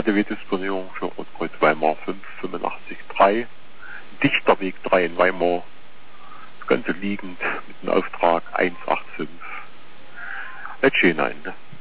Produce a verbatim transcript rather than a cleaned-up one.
A D W-Disponierung für Rotkreuz Weimar fünf fünfundachtzig drei, Dichterweg drei in Weimar, das Ganze liegend mit dem Auftrag eins acht fünf. Nicht schön ein, ne?